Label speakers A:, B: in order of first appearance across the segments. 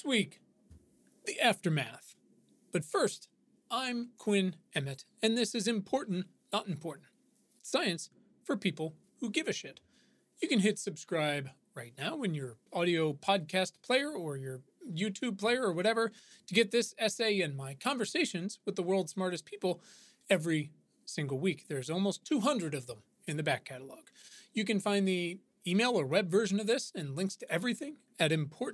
A: This week, the aftermath. But first, I'm Quinn Emmett, and this is Important, Not Important. Science for people who give a shit. You can hit subscribe right now in your audio podcast player or your YouTube player or whatever to get this essay and my conversations with the world's smartest people every single week. There's almost 200 of them in the back catalog. You can find the email or web version of this and links to everything at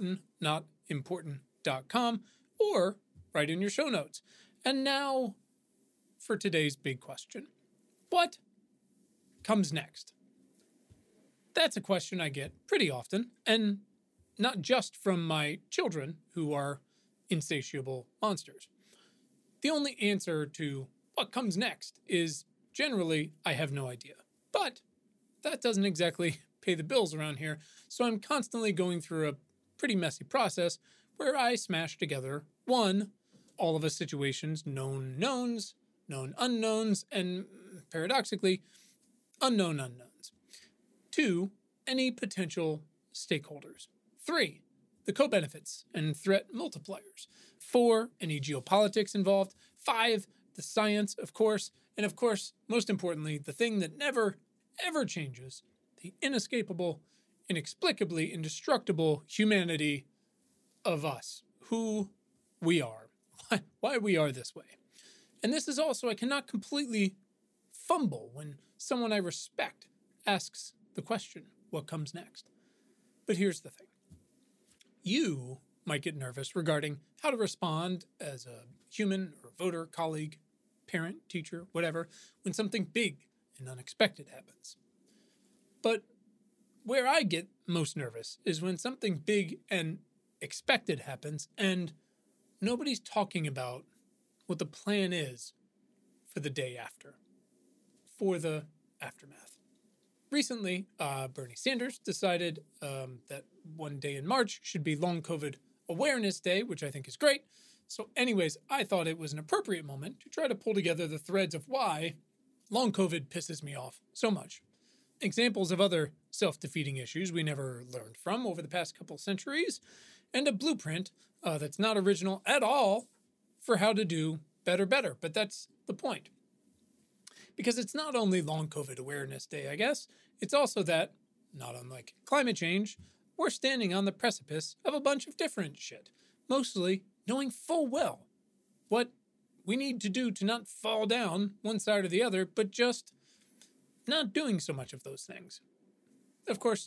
A: importantnotimportant.com or right in your show notes. And now for today's big question. What comes next? That's a question I get pretty often, and not just from my children who are insatiable monsters. The only answer to what comes next is generally, I have no idea. But that doesn't exactly pay the bills around here, so I'm constantly going through a pretty messy process where I smash together, one, all of a situation's known knowns, known unknowns, and paradoxically, unknown unknowns. 2, any potential stakeholders. 3, the co-benefits and threat multipliers. 4, any geopolitics involved. 5, the science, of course. And of course, most importantly, the thing that never, ever changes, the inescapable, inexplicably indestructible humanity of us, who we are, why we are this way. And this is also, I cannot completely fumble when someone I respect asks the question, what comes next? But here's the thing. You might get nervous regarding how to respond as a human or voter, colleague, parent, teacher, whatever, when something big and unexpected happens. But where I get most nervous is when something big and expected happens and nobody's talking about what the plan is for the day after, for the aftermath. Recently, Bernie Sanders decided that one day in March should be Long COVID Awareness Day, which I think is great. So anyways, I thought it was an appropriate moment to try to pull together the threads of why Long COVID pisses me off so much. Examples of other self-defeating issues we never learned from over the past couple centuries, and a blueprint that's not original at all for how to do better. But that's the point. Because it's not only Long COVID Awareness Day, I guess, it's also that, not unlike climate change, we're standing on the precipice of a bunch of different shit, mostly knowing full well what we need to do to not fall down one side or the other, but just not doing so much of those things. Of course,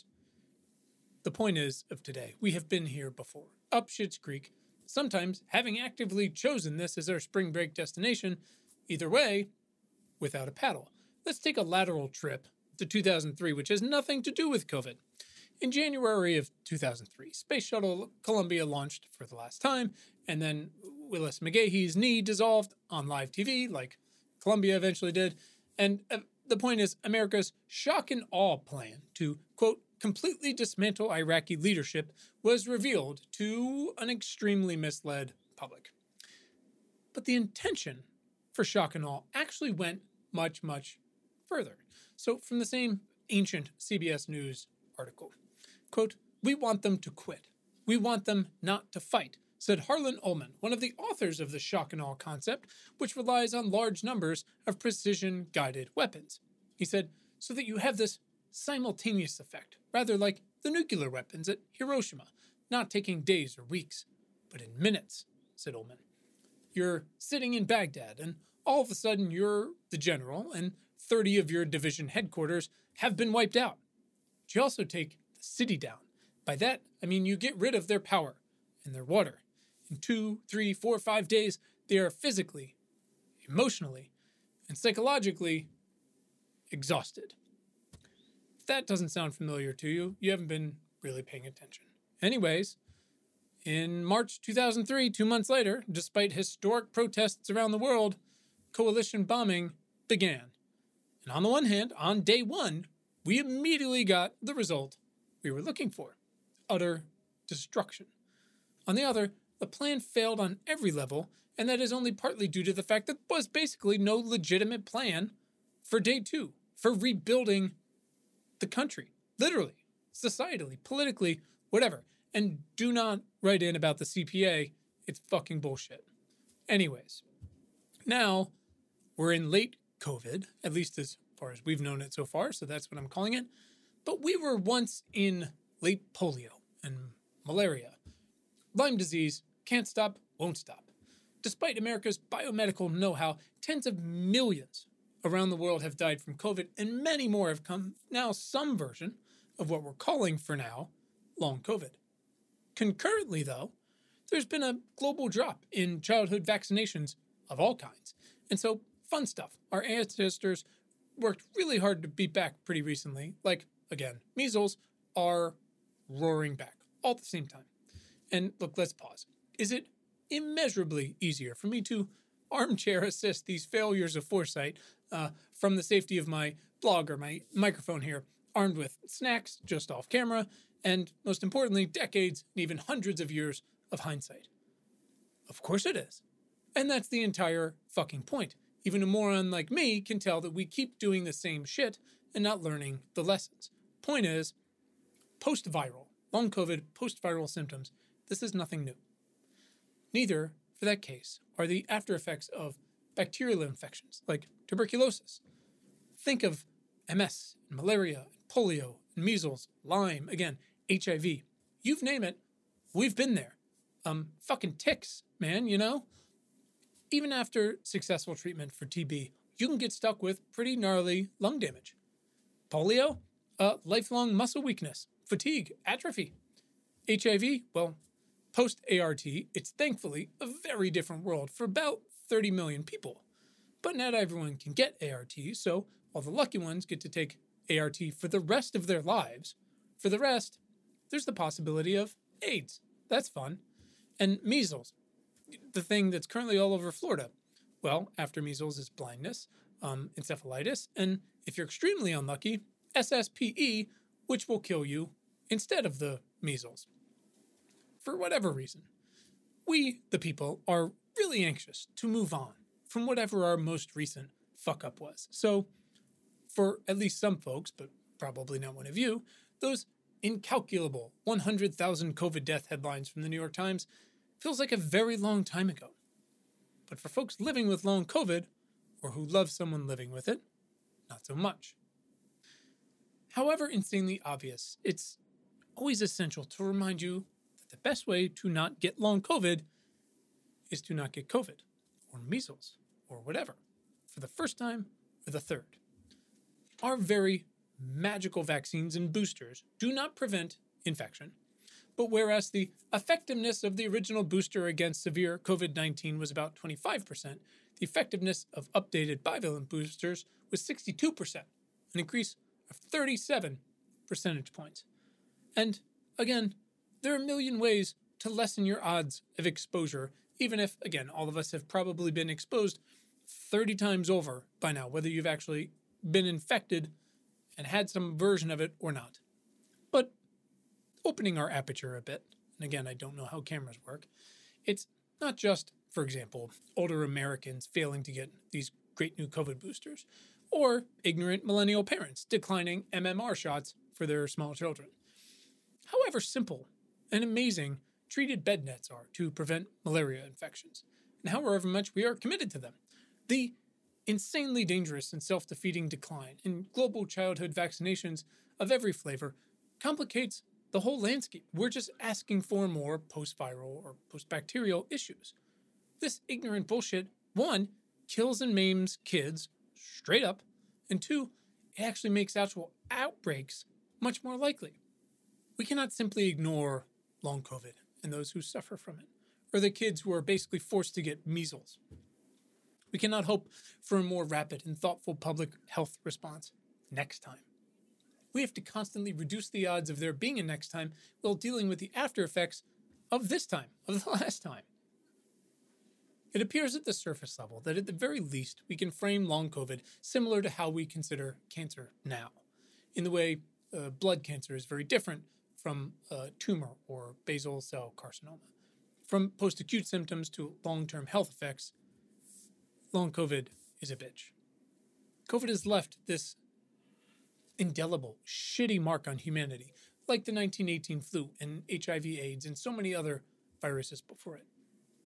A: the point is of today, we have been here before, up Schitt's Creek, sometimes having actively chosen this as our spring break destination, either way, without a paddle. Let's take a lateral trip to 2003, which has nothing to do with COVID. In January of 2003, Space Shuttle Columbia launched for the last time, and then Willis McGahee's knee dissolved on live TV, like Columbia eventually did, and the point is, America's shock and awe plan to, quote, completely dismantle Iraqi leadership was revealed to an extremely misled public. But the intention for shock and awe actually went much, much further. So from the same ancient CBS News article, quote, we want them to quit. We want them not to fight, said Harlan Ullman, one of the authors of the shock and awe concept, which relies on large numbers of precision-guided weapons. He said, so that you have this simultaneous effect, rather like the nuclear weapons at Hiroshima, not taking days or weeks, but in minutes, said Ullman. You're sitting in Baghdad, and all of a sudden you're the general, and 30 of your division headquarters have been wiped out. But you also take the city down. By that, I mean you get rid of their power and their water. In 2, 3, 4, 5 days, they are physically, emotionally, and psychologically exhausted. If that doesn't sound familiar to you, you haven't been really paying attention. Anyways, in March 2003, 2 months later, despite historic protests around the world, coalition bombing began. And on the one hand, on day one, we immediately got the result we were looking for: utter destruction. On the other, the plan failed on every level, and that is only partly due to the fact that there was basically no legitimate plan for day two, for rebuilding the country, literally, societally, politically, whatever. And do not write in about the CPA. It's fucking bullshit. Anyways, now we're in late COVID, at least as far as we've known it so far, so that's what I'm calling it. But we were once in late polio and malaria. Lyme disease can't stop, won't stop. Despite America's biomedical know-how, tens of millions around the world have died from COVID, and many more have come now some version of what we're calling for now long COVID. Concurrently, though, there's been a global drop in childhood vaccinations of all kinds. And so, fun stuff. Our ancestors worked really hard to beat back pretty recently. Like, again, measles are roaring back all at the same time. And look, let's pause. Is it immeasurably easier for me to armchair assist these failures of foresight from the safety of my blog or my microphone here, armed with snacks just off camera, and most importantly, decades and even hundreds of years of hindsight? Of course it is. And that's the entire fucking point. Even a moron like me can tell that we keep doing the same shit and not learning the lessons. Point is, post-viral, long COVID, post-viral symptoms, this is nothing new. Neither, for that case, are the after effects of bacterial infections like tuberculosis. Think of MS, and malaria, and polio, and measles, Lyme, again, HIV. You name it, we've been there. Fucking ticks, man, you know? Even after successful treatment for TB, you can get stuck with pretty gnarly lung damage. Polio, lifelong muscle weakness, fatigue, atrophy. HIV, well, post-ART, it's thankfully a very different world for about 30 million people. But not everyone can get ART, so all the lucky ones get to take ART for the rest of their lives. For the rest, there's the possibility of AIDS. That's fun. And measles, the thing that's currently all over Florida. Well, after measles is blindness, encephalitis, and if you're extremely unlucky, SSPE, which will kill you instead of the measles. For whatever reason, we, the people, are really anxious to move on from whatever our most recent fuck-up was. So, for at least some folks, but probably not one of you, those incalculable 100,000 COVID death headlines from the New York Times feels like a very long time ago. But for folks living with long COVID, or who love someone living with it, not so much. However insanely obvious, it's always essential to remind you that the best way to not get long COVID is to not get COVID, or measles, or whatever, for the first time or the third. Our very magical vaccines and boosters do not prevent infection. But whereas the effectiveness of the original booster against severe COVID-19 was about 25%, the effectiveness of updated bivalent boosters was 62%, an increase of 37 percentage points. And again, there are a million ways to lessen your odds of exposure, even if, again, all of us have probably been exposed 30 times over by now, whether you've actually been infected and had some version of it or not. But opening our aperture a bit, and again, I don't know how cameras work, it's not just, for example, older Americans failing to get these great new COVID boosters, or ignorant millennial parents declining MMR shots for their small children. However simple and amazing treated bed nets are to prevent malaria infections, and however much we are committed to them, the insanely dangerous and self-defeating decline in global childhood vaccinations of every flavor complicates the whole landscape. We're just asking for more post-viral or post-bacterial issues. This ignorant bullshit, one, kills and maims kids straight up, and two, it actually makes actual outbreaks much more likely. We cannot simply ignore long COVID and those who suffer from it, or the kids who are basically forced to get measles. We cannot hope for a more rapid and thoughtful public health response next time. We have to constantly reduce the odds of there being a next time while dealing with the after effects of this time, of the last time. It appears at the surface level that at the very least we can frame long COVID similar to how we consider cancer now, in the way blood cancer is very different from tumor or basal cell carcinoma. From post-acute symptoms to long-term health effects, long COVID is a bitch. COVID has left this indelible, shitty mark on humanity, like the 1918 flu and HIV/AIDS and so many other viruses before it.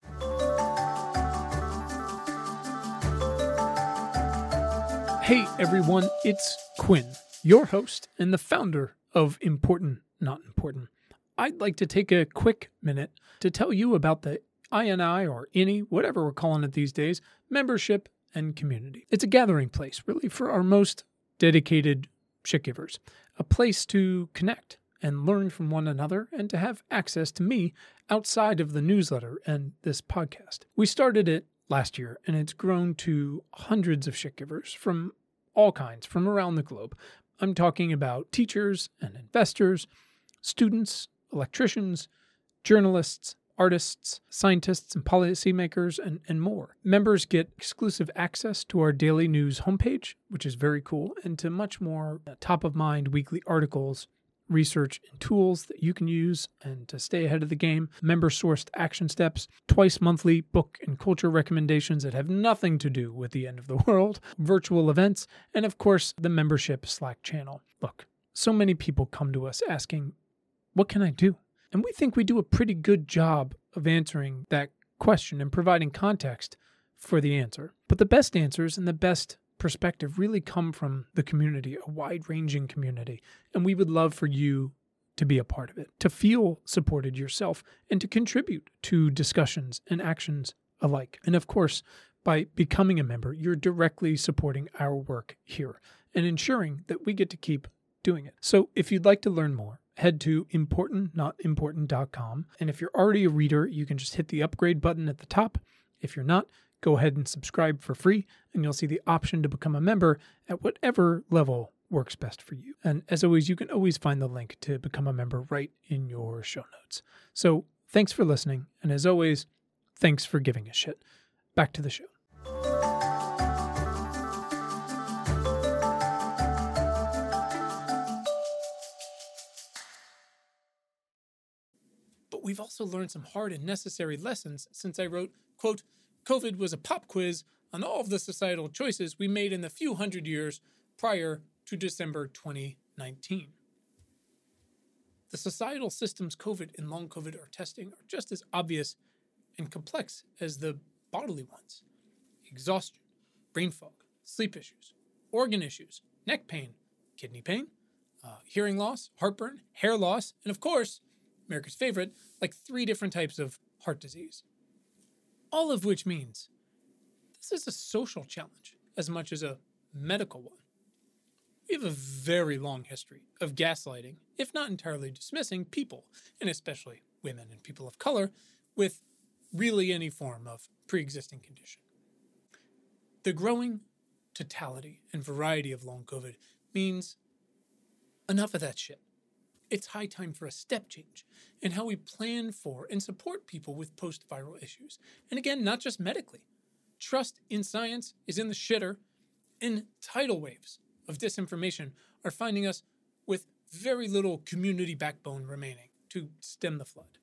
A: Hey everyone, it's Quinn, your host and the founder of Important Not Important. I'd like to take a quick minute to tell you about the INI or INI, whatever we're calling it these days, membership and community. It's a gathering place, really, for our most dedicated shit givers. A place to connect and learn from one another and to have access to me outside of the newsletter and this podcast. We started it last year, and it's grown to hundreds of shit givers from all kinds, from around the globe. I'm talking about teachers and investors, students, electricians, journalists, artists, scientists, and policymakers, and more. Members get exclusive access to our daily news homepage, which is very cool, and to much more top-of-mind weekly articles, research, and tools that you can use and to stay ahead of the game, member-sourced action steps, twice monthly book and culture recommendations that have nothing to do with the end of the world, virtual events, and of course, the membership Slack channel. Look, so many people come to us asking, what can I do? And we think we do a pretty good job of answering that question and providing context for the answer. But the best answers and the best perspective really come from the community, a wide-ranging community. And we would love for you to be a part of it, to feel supported yourself, and to contribute to discussions and actions alike. And of course, by becoming a member, you're directly supporting our work here and ensuring that we get to keep doing it. So if you'd like to learn more, head to importantnotimportant.com. And if you're already a reader, you can just hit the upgrade button at the top. If you're not, go ahead and subscribe for free, and you'll see the option to become a member at whatever level works best for you. And as always, you can always find the link to become a member right in your show notes. So thanks for listening. And as always, thanks for giving a shit. Back to the show. But we've also learned some hard and necessary lessons since I wrote, quote, COVID was a pop quiz on all of the societal choices we made in the few hundred years prior to December 2019. The societal systems COVID and long COVID are testing are just as obvious and complex as the bodily ones. Exhaustion, brain fog, sleep issues, organ issues, neck pain, kidney pain, hearing loss, heartburn, hair loss, and of course, America's favorite, like 3 different types of heart disease. All of which means this is a social challenge as much as a medical one. We have a very long history of gaslighting, if not entirely dismissing, people, and especially women and people of color, with really any form of pre-existing condition. The growing totality and variety of long COVID means enough of that shit. It's high time for a step change in how we plan for and support people with post-viral issues. And again, not just medically. Trust in science is in the shitter, and tidal waves of disinformation are finding us with very little community backbone remaining to stem the flood.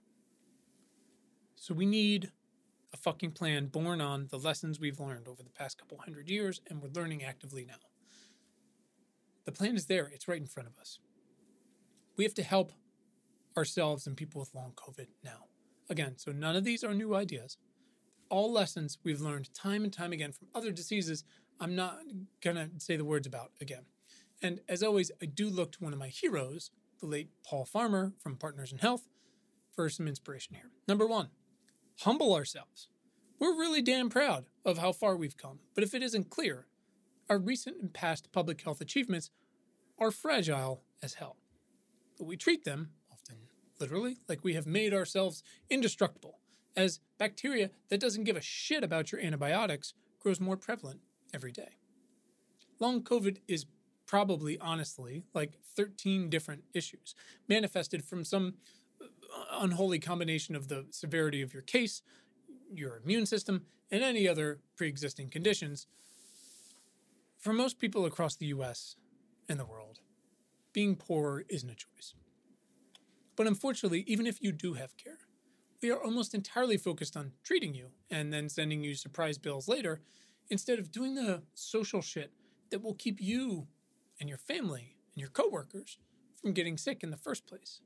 A: So we need a fucking plan born on the lessons we've learned over the past couple hundred years, and we're learning actively now. The plan is there. It's right in front of us. We have to help ourselves and people with long COVID now. Again, so none of these are new ideas. All lessons we've learned time and time again from other diseases I'm not going to say the words about again. And as always, I do look to one of my heroes, the late Paul Farmer from Partners in Health, for some inspiration here. Number 1, humble ourselves. We're really damn proud of how far we've come. But if it isn't clear, our recent and past public health achievements are fragile as hell. But we treat them, often literally, like we have made ourselves indestructible, as bacteria that doesn't give a shit about your antibiotics grows more prevalent every day. Long COVID is probably, honestly, like 13 different issues, manifested from some unholy combination of the severity of your case, your immune system, and any other pre-existing conditions. For most people across the US and the world, being poor isn't a choice. But unfortunately, even if you do have care, we are almost entirely focused on treating you and then sending you surprise bills later, instead of doing the social shit that will keep you and your family and your coworkers from getting sick in the first place.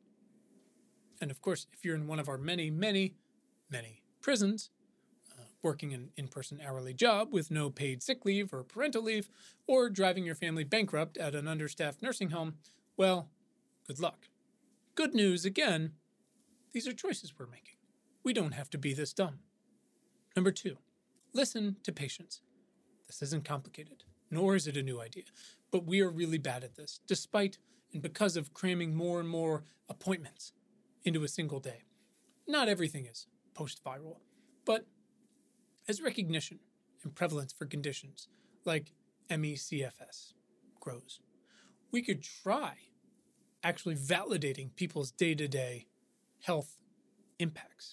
A: And of course, if you're in one of our many, many, many prisons, working an in-person hourly job with no paid sick leave or parental leave, or driving your family bankrupt at an understaffed nursing home, well, good luck. Good news again, these are choices we're making. We don't have to be this dumb. Number 2, listen to patients. This isn't complicated, nor is it a new idea, but we are really bad at this, despite and because of cramming more and more appointments into a single day. Not everything is post-viral, but as recognition and prevalence for conditions like ME/CFS grows, we could try actually validating people's day-to-day health impacts.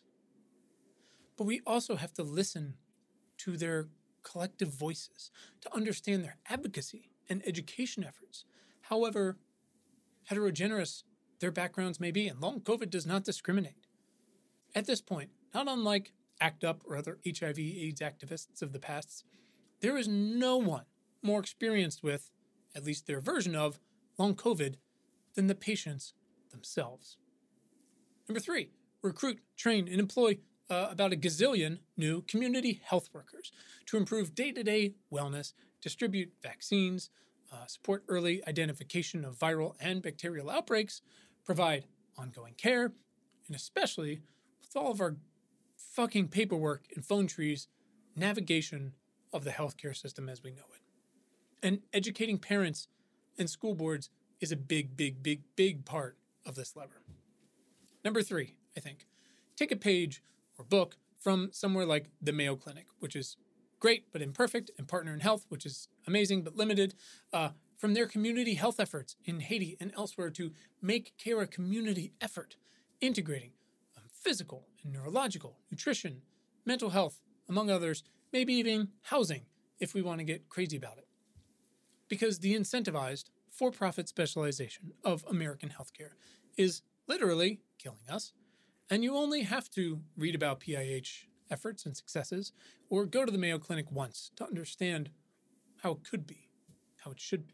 A: But we also have to listen to their collective voices to understand their advocacy and education efforts, however heterogeneous their backgrounds may be, and long COVID does not discriminate. At this point, not unlike ACT UP or other HIV/AIDS activists of the past, there is no one more experienced with, at least their version of, long COVID than the patients themselves. Number 3, recruit, train, and employ about a gazillion new community health workers to improve day-to-day wellness, distribute vaccines, support early identification of viral and bacterial outbreaks, provide ongoing care, and especially with all of our fucking paperwork and phone trees, navigation of the healthcare system as we know it. And educating parents and school boards is a big part of this lever. Number 3, I think, take a page or book from somewhere like the Mayo Clinic, which is great but imperfect, and Partner in Health, which is amazing but limited, from their community health efforts in Haiti and elsewhere to make care a community effort, integrating physical and neurological, nutrition, mental health, among others, maybe even housing if we want to get crazy about it. Because the incentivized, for-profit specialization of American healthcare is literally killing us, and you only have to read about PIH efforts and successes or go to the Mayo Clinic once to understand how it could be, how it should be.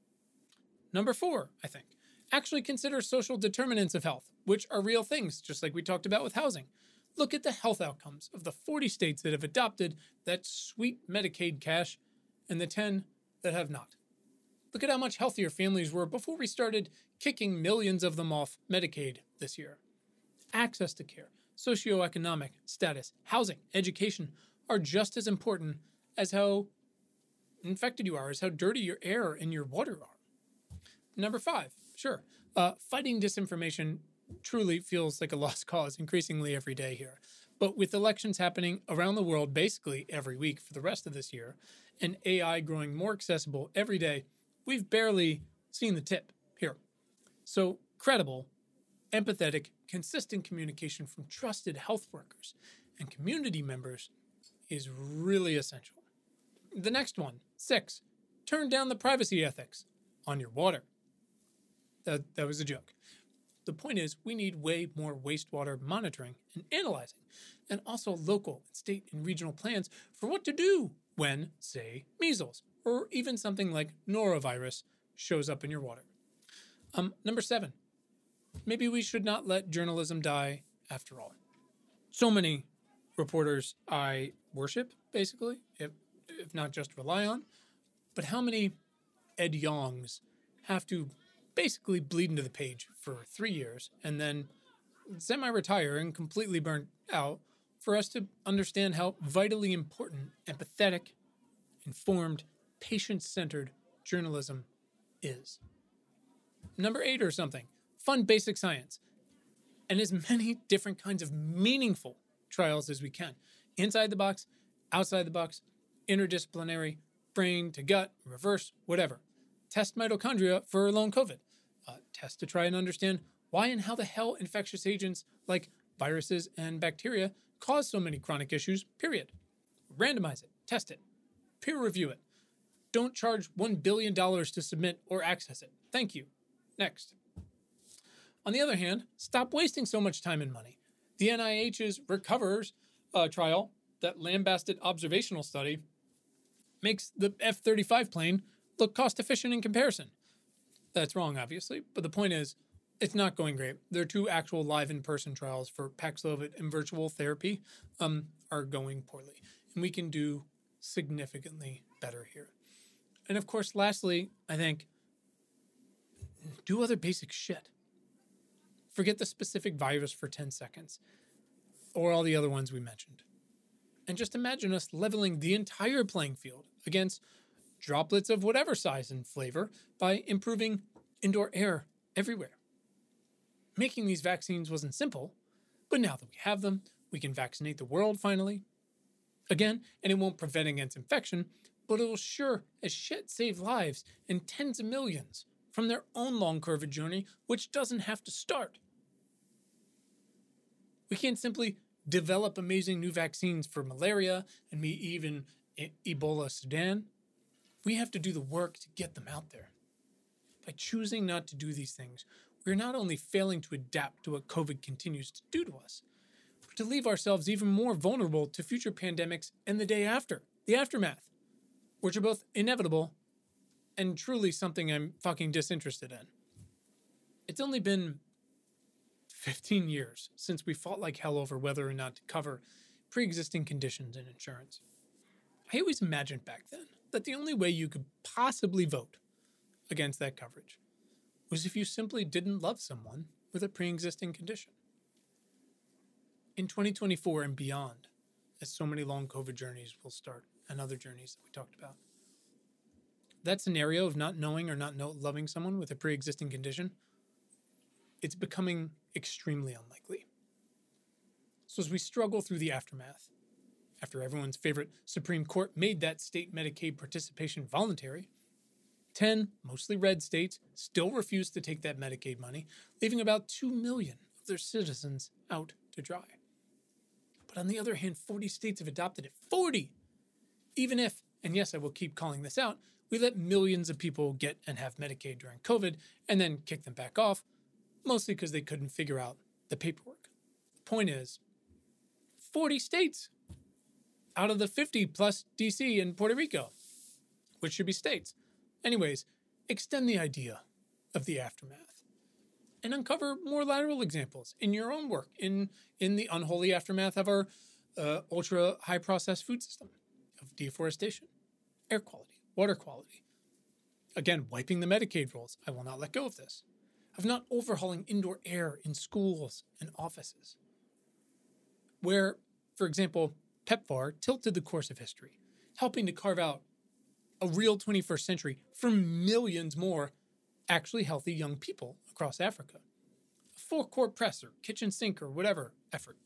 A: Number 4, I think, actually consider social determinants of health, which are real things, just like we talked about with housing. Look at the health outcomes of the 40 states that have adopted that sweet Medicaid cash and the 10 that have not. Look at how much healthier families were before we started kicking millions of them off Medicaid this year. Access to care, socioeconomic status, housing, education are just as important as how infected you are, as how dirty your air and your water are. Number 5, sure. Fighting disinformation truly feels like a lost cause increasingly every day here. But with elections happening around the world basically every week for the rest of this year, and AI growing more accessible every day, we've barely seen the tip here. So credible, empathetic, consistent communication from trusted health workers and community members is really essential. The next one, 6, turn down the privacy ethics on your water. That was a joke. The point is, we need way more wastewater monitoring and analyzing, and also local, state, and regional plans for what to do when, say, measles, or even something like norovirus shows up in your water. Number 7, maybe we should not let journalism die after all. So many reporters I worship, basically, if not just rely on, but how many Ed Yongs have to basically bleed into the page for 3 years and then semi-retire and completely burnt out for us to understand how vitally important, empathetic, informed, patient-centered journalism is. Number 8 or something, fund basic science and as many different kinds of meaningful trials as we can. Inside the box, outside the box, interdisciplinary, brain to gut, reverse, whatever. Test mitochondria for long COVID. Test to try and understand why and how the hell infectious agents like viruses and bacteria cause so many chronic issues, period. Randomize it, test it, peer review it. Don't charge $1 billion to submit or access it. Thank you. Next. On the other hand, stop wasting so much time and money. The NIH's Recoverers trial, that lambasted observational study, makes the F-35 plane look cost efficient in comparison. That's wrong, obviously. But the point is, it's not going great. There are 2 actual live in-person trials for Paxlovid and virtual therapy are going poorly. And we can do significantly better here. And of course, lastly, I think, do other basic shit. Forget the specific virus for 10 seconds or all the other ones we mentioned. And just imagine us leveling the entire playing field against droplets of whatever size and flavor by improving indoor air everywhere. Making these vaccines wasn't simple, but now that we have them, we can vaccinate the world finally. Again, and it won't prevent against infection, but it'll sure as shit save lives and tens of millions from their own long COVID journey, which doesn't have to start. We can't simply develop amazing new vaccines for malaria and even Ebola Sudan. We have to do the work to get them out there. By choosing not to do these things, we're not only failing to adapt to what COVID continues to do to us, but to leave ourselves even more vulnerable to future pandemics and the day after, the aftermath, which are both inevitable and truly something I'm fucking disinterested in. It's only been 15 years since we fought like hell over whether or not to cover pre-existing conditions in insurance. I always imagined back then that the only way you could possibly vote against that coverage was if you simply didn't love someone with a pre-existing condition. In 2024 and beyond, as so many long COVID journeys will start and other journeys that we talked about, that scenario of not knowing or not loving someone with a pre-existing condition, it's becoming extremely unlikely. So as we struggle through the aftermath, after everyone's favorite Supreme Court made that state Medicaid participation voluntary, 10 mostly red states still refuse to take that Medicaid money, leaving about 2 million of their citizens out to dry. But on the other hand, 40 states have adopted it. 40! Even if, and yes, I will keep calling this out, we let millions of people get and have Medicaid during COVID and then kick them back off, mostly because they couldn't figure out the paperwork. The point is, 40 states out of the 50 plus DC and Puerto Rico, which should be states. Anyways, extend the idea of the aftermath and uncover more lateral examples in your own work, in the unholy aftermath of our ultra high processed food system, of deforestation, air quality, water quality. Again, wiping the Medicaid rolls. I will not let go of this. Of not overhauling indoor air in schools and offices. Where, for example, PEPFAR tilted the course of history, helping to carve out a real 21st century for millions more actually healthy young people across Africa. A 4-quart press or kitchen sink or whatever effort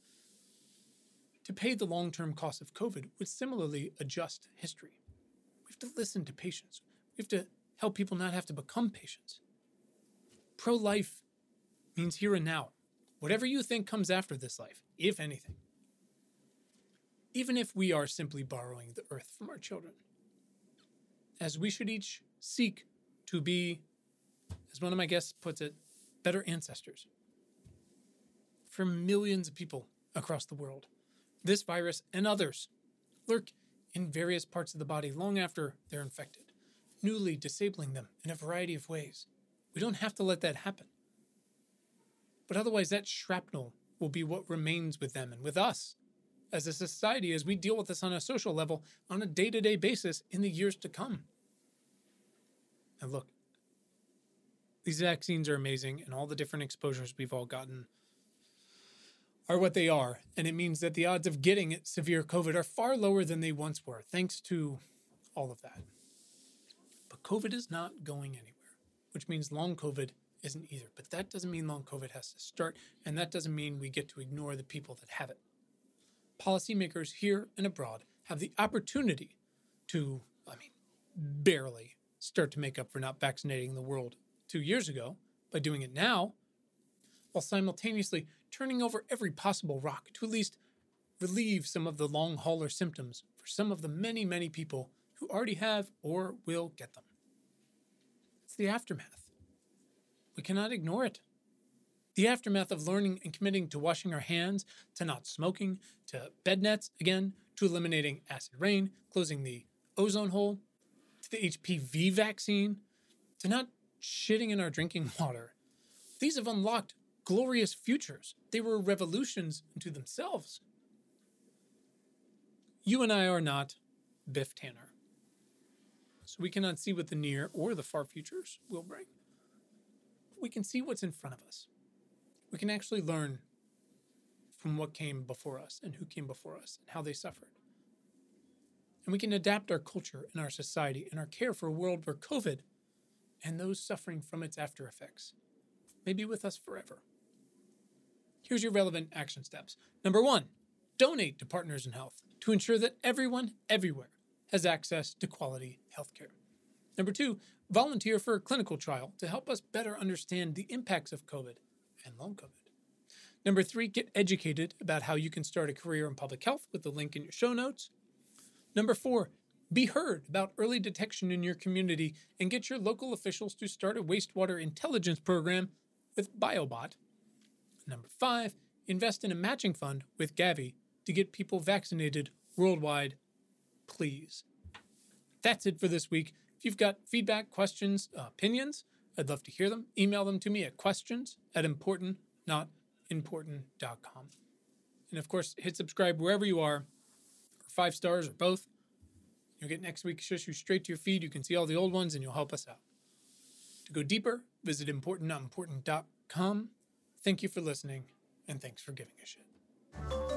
A: to pay the long-term cost of COVID would similarly adjust history. We have to listen to patients. We have to help people not have to become patients. Pro-life means here and now. Whatever you think comes after this life, if anything. Even if we are simply borrowing the earth from our children. As we should each seek to be, as one of my guests puts it, better ancestors. For millions of people across the world, this virus and others lurk in various parts of the body long after they're infected, newly disabling them in a variety of ways. We don't have to let that happen. But otherwise, that shrapnel will be what remains with them and with us as a society as we deal with this on a social level on a day-to-day basis in the years to come. And look, these vaccines are amazing, and all the different exposures we've all gotten are what they are. And it means that the odds of getting severe COVID are far lower than they once were, thanks to all of that. But COVID is not going anywhere, which means long COVID isn't either. But that doesn't mean long COVID has to start, and that doesn't mean we get to ignore the people that have it. Policymakers here and abroad have the opportunity to, barely start to make up for not vaccinating the world 2 years ago by doing it now, while simultaneously turning over every possible rock to at least relieve some of the long hauler symptoms for some of the many, many people who already have or will get them. It's the aftermath. We cannot ignore it. The aftermath of learning and committing to washing our hands, to not smoking, to bed nets again, to eliminating acid rain, closing the ozone hole, to the HPV vaccine, to not shitting in our drinking water. These have unlocked glorious futures. They were revolutions into themselves. You and I are not Biff Tannen, so we cannot see what the near or the far futures will bring. We can see what's in front of us. We can actually learn from what came before us and who came before us and how they suffered. And we can adapt our culture and our society and our care for a world where COVID and those suffering from its after effects may be with us forever. Here's your relevant action steps. Number 1, donate to Partners in Health to ensure that everyone, everywhere, has access to quality healthcare. Number 2, volunteer for a clinical trial to help us better understand the impacts of COVID and long COVID. Number 3, get educated about how you can start a career in public health with the link in your show notes. Number 4, be heard about early detection in your community and get your local officials to start a wastewater intelligence program with BioBot. Number 5, invest in a matching fund with Gavi to get people vaccinated worldwide, please. That's it for this week. If you've got feedback, questions, opinions, I'd love to hear them. Email them to me at questions@importantnotimportant.com. And of course, hit subscribe wherever you are, or 5 stars or both. You'll get next week's issue straight to your feed. You can see all the old ones and you'll help us out. To go deeper, visit importantnotimportant.com. Thank you for listening, and thanks for giving a shit.